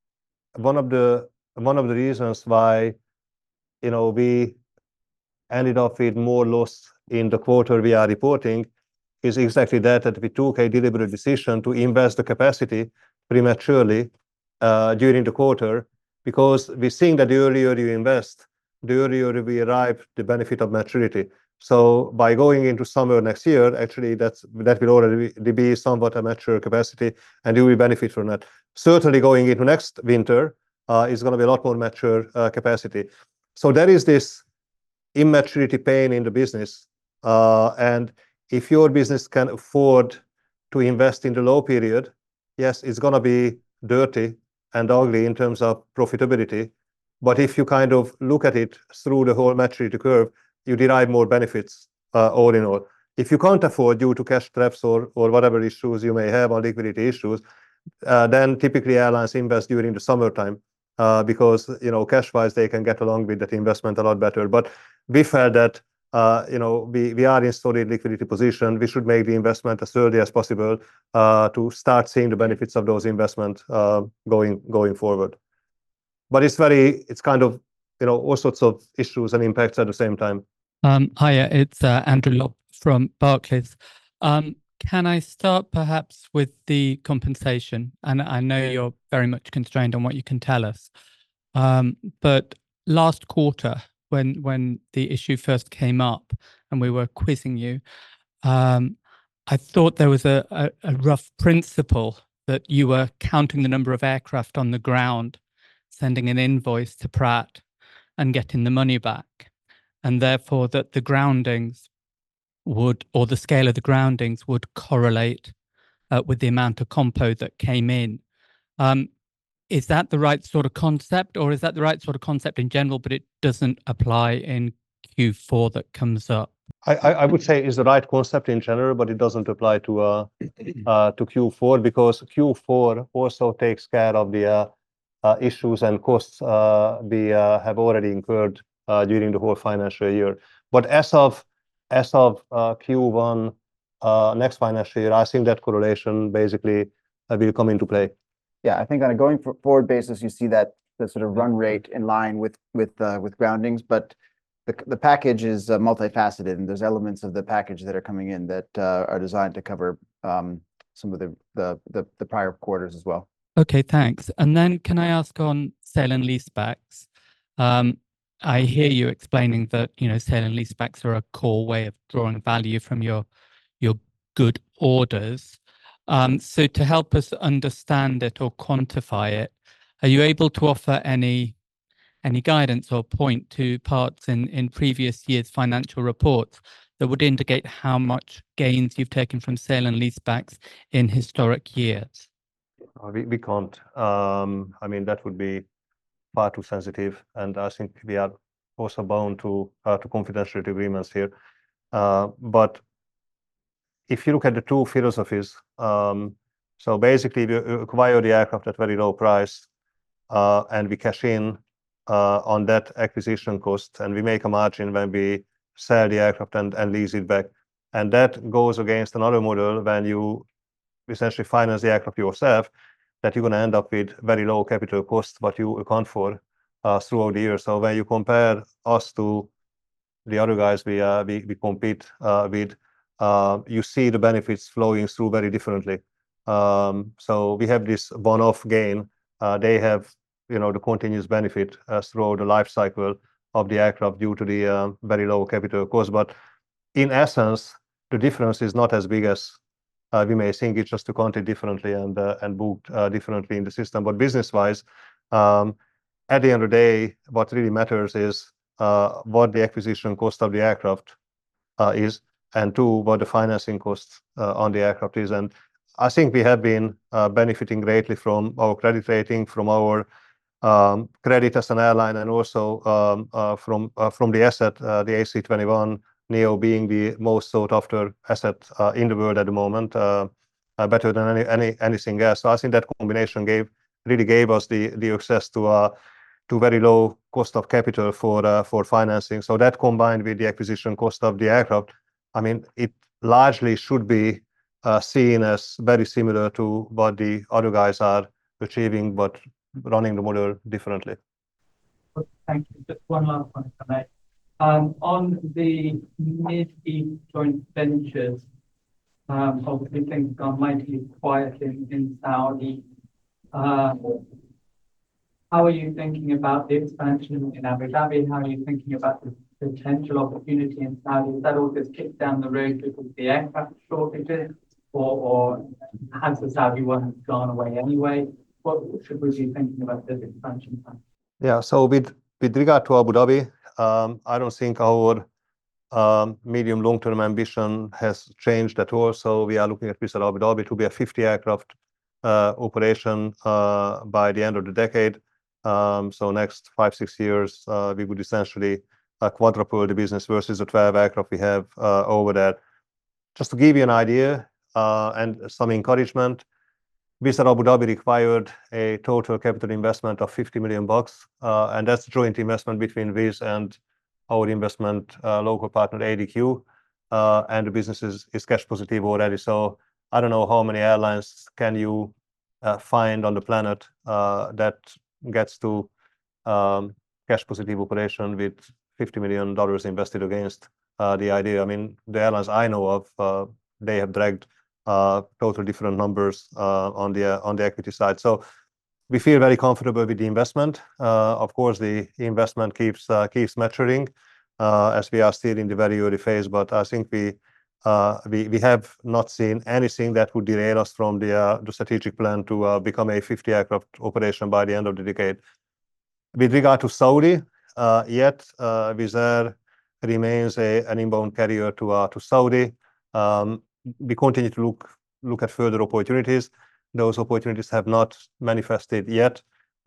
one of the one of the reasons why you know we ended up with more loss in the quarter we are reporting is exactly that, that we took a deliberate decision to invest the capacity prematurely uh, during the quarter, because we're seeing that the earlier you invest, the earlier we arrive the benefit of maturity. So by going into summer next year, actually that's that will already be somewhat a mature capacity, and you will benefit from that. Certainly going into next winter uh, is going to be a lot more mature uh, capacity. So there is this immaturity pain in the business, uh, and if your business can afford to invest in the low period, yes, it's going to be dirty and ugly in terms of profitability. But if you kind of look at it through the whole maturity curve, you derive more benefits uh, all in all. If you can't afford due to cash traps or, or whatever issues you may have or liquidity issues, uh, then typically airlines invest during the summertime uh, because, you know, cash-wise, they can get along with that investment a lot better. But we felt that Uh, you know, we, we are in solid liquidity position. We should make the investment as early as possible uh, to start seeing the benefits of those investments uh, going going forward. But it's very, it's kind of, you know, all sorts of issues and impacts at the same time. Um, hiya, it's uh, Andrew Lobb from Barclays. Um, can I start perhaps with the compensation? And I know you're very much constrained on what you can tell us. Um, but last quarter, when when the issue first came up and we were quizzing you, um, I thought there was a, a, a rough principle that you were counting the number of aircraft on the ground, sending an invoice to Pratt and getting the money back. And therefore that the groundings would, or the scale of the groundings would correlate uh, with the amount of compo that came in. Um, Is that the right sort of concept, or is that the right sort of concept in general, but it doesn't apply in Q four that comes up? I, I would say it's the right concept in general, but it doesn't apply to uh, uh, to Q four, because Q four also takes care of the uh, uh, issues and costs uh, we uh, have already incurred uh, during the whole financial year. But as of as of uh, Q one uh, next financial year, I think that correlation basically uh, will come into play. Yeah, I think on a going forward basis, you see that the sort of run rate in line with with uh, with groundings, but the the package is uh, multifaceted, and there's elements of the package that are coming in that uh, are designed to cover um, some of the, the the the prior quarters as well. Okay, thanks. And then can I ask on sale and leasebacks? Um, I hear you explaining that, you know, sale and leasebacks are a core way of drawing value from your your good orders. Um, so to help us understand it or quantify it, are you able to offer any any guidance or point to parts in, in previous years' financial reports that would indicate how much gains you've taken from sale and leasebacks in historic years? Uh, we, we can't. Um, I mean, that would be far too sensitive, and I think we are also bound to uh, to confidentiality agreements here. Uh, but if you look at the two philosophies, um, so basically we acquire the aircraft at very low price uh, and we cash in uh, on that acquisition cost, and we make a margin when we sell the aircraft and, and lease it back. And that goes against another model when you essentially finance the aircraft yourself, that you're going to end up with very low capital costs, but you account for uh, throughout the year. So when you compare us to the other guys we, uh, we, we compete uh, with, Uh, you see the benefits flowing through very differently. Um, so we have this one-off gain. Uh, they have, you know, the continuous benefit uh, throughout the life cycle of the aircraft due to the uh, very low capital cost. But in essence, the difference is not as big as uh, we may think. It's just accounted differently and uh, and booked uh, differently in the system. But business-wise, um, at the end of the day, what really matters is uh, what the acquisition cost of the aircraft uh, is, and two, what the financing costs uh, on the aircraft is. And I think we have been uh, benefiting greatly from our credit rating, from our um, credit as an airline, and also um, uh, from uh, from the asset, uh, the A C twenty-one neo being the most sought after asset uh, in the world at the moment, uh, uh, better than any, any anything else. So I think that combination gave really gave us the the access to uh, to very low cost of capital for uh, for financing. So that combined with the acquisition cost of the aircraft, I mean, it largely should be uh, seen as very similar to what the other guys are achieving, but running the model differently. Thank you. Just one last one, if I may. Um, on the Mid-East joint ventures, um, obviously things have gone mightily quiet in, in Saudi. Uh, how are you thinking about the expansion in Abu Dhabi? How are you thinking about the potential opportunity in Saudi? Is that all just kicked down the road because of the aircraft shortages, or, or has the Saudi one gone away anyway? What should we be thinking about this expansion plan? Yeah, so with with regard to Abu Dhabi, um, I don't think our um, medium long-term ambition has changed at all. So we are looking at Wizz Air Abu Dhabi to be a fifty aircraft uh, operation uh, by the end of the decade. Um, so next five six years, uh, we would essentially uh, quadruple the business versus the twelve aircraft we have uh, over there. Just to give you an idea uh, and some encouragement, Wizz Air Abu Dhabi required a total capital investment of fifty million bucks, uh, and that's joint investment between Wizz and our investment uh, local partner A D Q, uh, and the business is, is cash positive already. So I don't know how many airlines can you uh, find on the planet uh, that gets to um, cash positive operation with fifty million dollars invested against uh, the idea. I mean, the airlines I know of, uh, they have dragged Uh, total different numbers uh, on the uh, on the equity side. So we feel very comfortable with the investment. Uh, of course, the investment keeps uh, keeps maturing uh, as we are still in the very early phase. But I think we uh, we we have not seen anything that would derail us from the uh, the strategic plan to uh, become a fifty aircraft operation by the end of the decade. With regard to Saudi, uh, yet uh, Wizz Air remains a an inbound carrier to uh, to Saudi. Um, We continue to look look at further opportunities. Those opportunities have not manifested yet.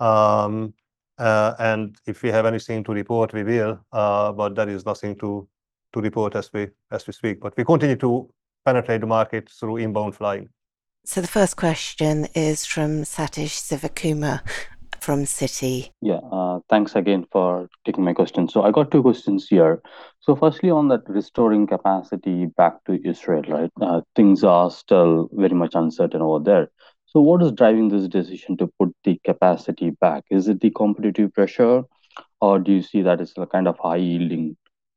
Um, uh, and if we have anything to report, we will. Uh, but there is nothing to to report as we as we speak. But we continue to penetrate the market through inbound flying. So the first question is from Satish Sivakumar from Citi. Yeah, uh, thanks again for taking my question. So I got two questions here. So firstly, on that restoring capacity back to Israel, right? Uh, things are still very much uncertain over there. So what is driving this decision to put the capacity back? Is it the competitive pressure, or do you see that it's a kind of high-yielding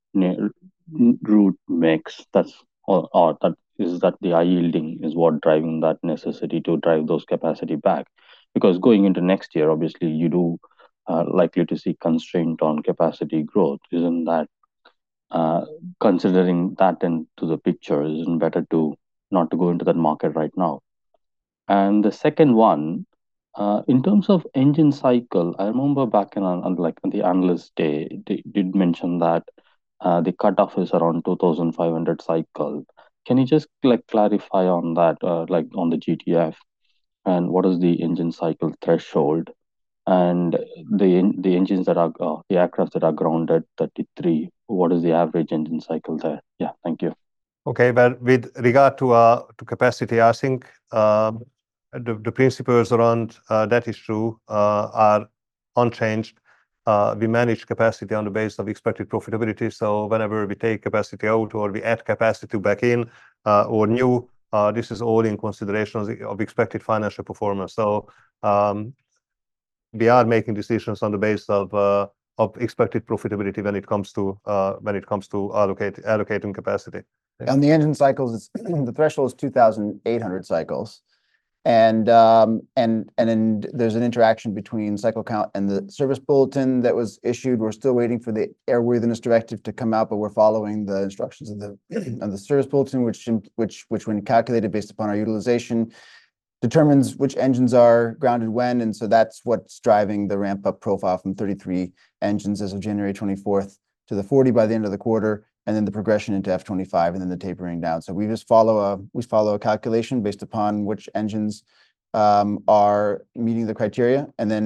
route mix? That's or, or that is that the high-yielding is what driving that necessity to drive those capacity back? Because going into next year, obviously, you do uh, likely to see constraint on capacity growth. Isn't that uh, considering that into the picture? Isn't better to not to go into that market right now? And the second one, uh, in terms of engine cycle, I remember back in on like on the analyst day, they did mention that uh, the cutoff is around two thousand five hundred cycle. Can you just like clarify on that, uh, like on the G T F? And what is the engine cycle threshold, and the the engines that are uh, the aircraft that are grounded thirty-three, what is the average engine cycle there? Yeah, thank you. Okay, but with regard to uh, to capacity, I think um, the, the principles around uh, that issue uh, are unchanged. Uh, we manage capacity on the basis of expected profitability. So whenever we take capacity out or we add capacity back in uh, or new, Uh, this is all in consideration of expected financial performance. So um, we are making decisions on the basis of uh, of expected profitability when it comes to uh, when it comes to allocate allocating capacity. On the engine cycles, it's, the threshold is two thousand eight hundred cycles, and um, and and then there's an interaction between cycle count and the service bulletin that was issued. We're still waiting for the airworthiness directive to come out, but we're following the instructions of the of the service bulletin, which which which when calculated based upon our utilization, determines which engines are grounded when, and so that's what's driving the ramp up profile from thirty-three engines as of January twenty-fourth to the forty by the end of the quarter, and then the progression into F twenty-five, and then the tapering down. So we just follow a we follow a calculation based upon which engines um, are meeting the criteria, and then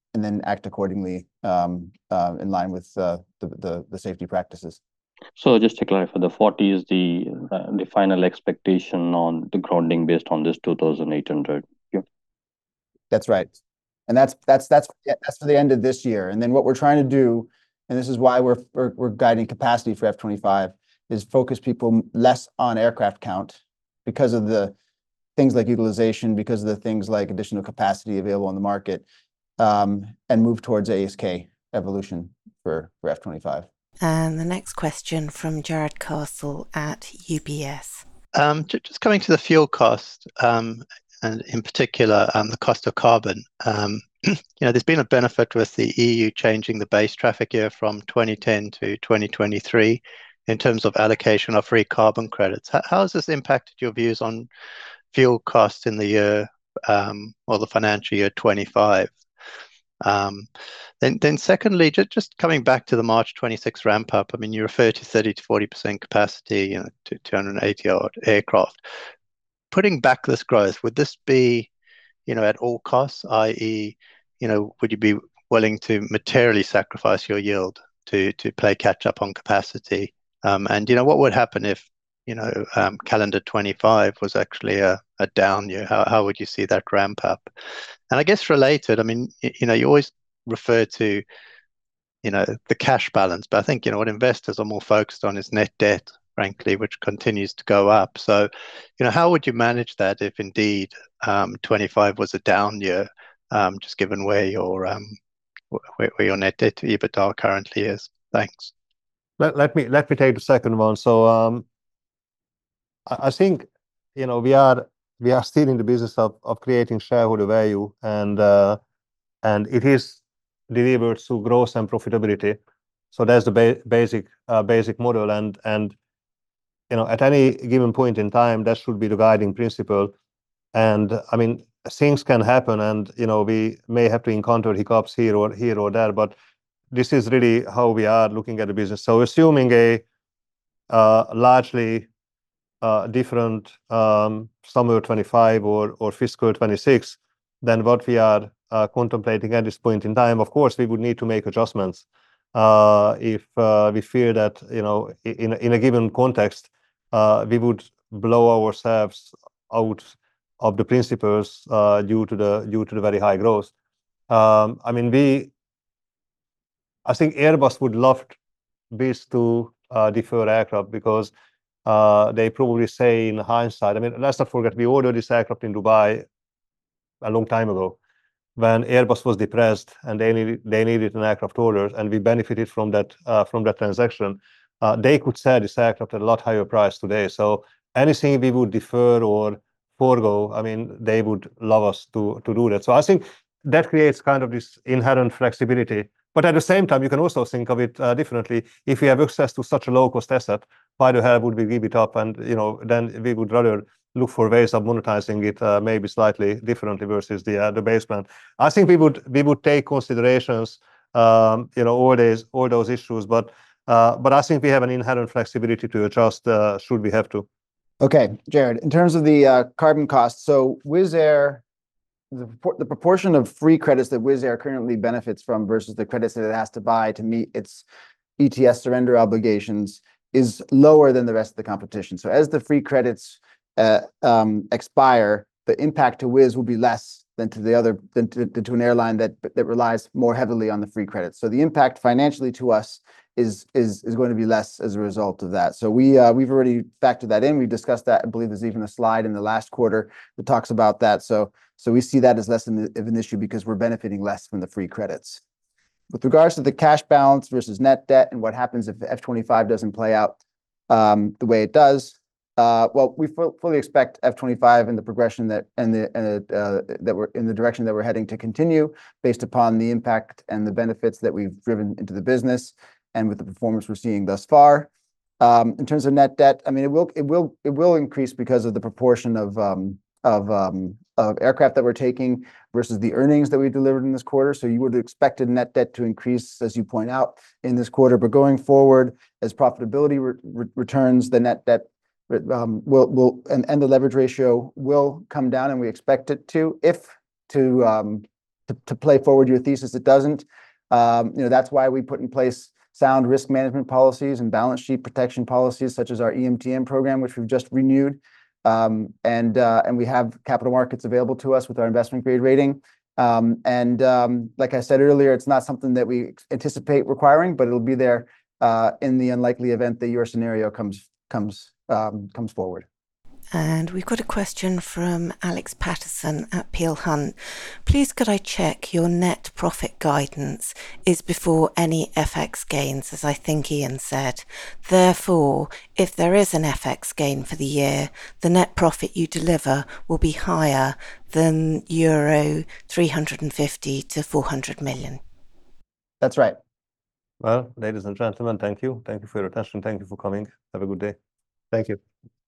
and then act accordingly um, uh, in line with uh, the, the the safety practices. So just to clarify, the forty is the uh, the final expectation on the grounding based on this two thousand eight hundred. Yeah. That's right, and that's that's that's that's for the end of this year. And then what we're trying to do, and this is why we're we're, we're guiding capacity for F twenty-five, is focus people less on aircraft count because of the things like utilization, because of the things like additional capacity available on the market, um, and move towards A S K evolution for for F twenty-five. And the next question from Jared Castle at U B S. Um, just coming to the fuel cost, um, and in particular, um, the cost of carbon. Um, you know, there's been a benefit with the E U changing the base traffic year from twenty ten to twenty twenty-three in terms of allocation of free carbon credits. How, how has this impacted your views on fuel costs in the year, um, or the financial year twenty-five? Um, then, then secondly, just, just coming back to the March twenty-six ramp up, I mean, you refer to thirty to forty percent capacity, you know, to two hundred eighty odd aircraft. Putting back this growth, would this be, you know, at all costs, that is, you know, would you be willing to materially sacrifice your yield to to play catch up on capacity? Um, and, you know, what would happen if, you know, um, calendar twenty-five was actually a, a down year? How, how would you see that ramp up? And I guess related, I mean, you know, you always refer to, you know, the cash balance, but I think, you know, what investors are more focused on is net debt, frankly, which continues to go up. So, you know, how would you manage that if indeed um, twenty-five was a down year, um, just given where your um, where, where your net debt to EBITDA currently is? Thanks. Let, let me let me take the second one. So um, I, I think, you know, we are we are still in the business of of creating shareholder value, and uh, and it is delivered through growth and profitability. So that's the ba basic uh, basic model, and and you know, at any given point in time, that should be the guiding principle. And I mean, things can happen, and you know, we may have to encounter hiccups here or here or there, but this is really how we are looking at the business. So assuming a uh, largely uh, different um, summer twenty-five or or fiscal twenty-six than what we are uh, contemplating at this point in time, of course, we would need to make adjustments uh, if uh, we feel that, you know, in in a given context, uh, we would blow ourselves out of the principles uh, due to the due to the very high growth. Um, I mean, we. I think Airbus would love this to uh, defer aircraft because uh, they probably say in hindsight, I mean, let's not forget, we ordered this aircraft in Dubai a long time ago when Airbus was depressed and they needed, they needed an aircraft order, and we benefited from that uh, from that transaction. Uh, they could sell this aircraft at a lot higher price today. So anything we would defer or forego, I mean, they would love us to, to do that. So I think that creates kind of this inherent flexibility. But at the same time, you can also think of it uh, differently. If we have access to such a low-cost asset, why the hell would we give it up? And you know, then we would rather look for ways of monetizing it, uh, maybe slightly differently versus the uh, the base plan. I think we would we would take considerations, um, you know, all these all those issues. But uh, but I think we have an inherent flexibility to adjust uh, should we have to. Okay, Jared. In terms of the uh, carbon costs, so Wizz Air. The, the proportion of free credits that Wizz Air currently benefits from versus the credits that it has to buy to meet its E T S surrender obligations is lower than the rest of the competition. So as the free credits uh, um, expire, the impact to Wizz will be less than to the other than to, to an airline that that relies more heavily on the free credits. So the impact financially to us is is is going to be less as a result of that. So we uh, we've already factored that in. We've discussed that. I believe there's even a slide in the last quarter that talks about that. So so we see that as less of an issue because we're benefiting less from the free credits. With regards to the cash balance versus net debt and what happens if F twenty-five doesn't play out um, the way it does, uh, well, we fu fully expect F twenty-five and the progression that and the and uh, that we're in the direction that we're heading to continue based upon the impact and the benefits that we've driven into the business. And with the performance we're seeing thus far, um, in terms of net debt, I mean, it will it will it will increase because of the proportion of um, of um, of aircraft that we're taking versus the earnings that we delivered in this quarter. So you would expect net debt to increase, as you point out, in this quarter. But going forward, as profitability re re returns, the net debt um, will will and, and the leverage ratio will come down, and we expect it to if to um, to, to play forward your thesis, it doesn't. Um, you know, that's why we put in place sound risk management policies and balance sheet protection policies, such as our E M T N program, which we've just renewed. Um, and uh, and we have capital markets available to us with our investment grade rating. Um, and um, like I said earlier, it's not something that we anticipate requiring, but it'll be there uh, in the unlikely event that your scenario comes comes um, comes forward. And we've got a question from Alex Patterson at Peel Hunt. Please could I check your net profit guidance is before any F X gains, as I think Ian said. Therefore, if there is an F X gain for the year, the net profit you deliver will be higher than euro three hundred fifty to four hundred million. That's right. Well, ladies and gentlemen, thank you. Thank you for your attention. Thank you for coming. Have a good day. Thank you.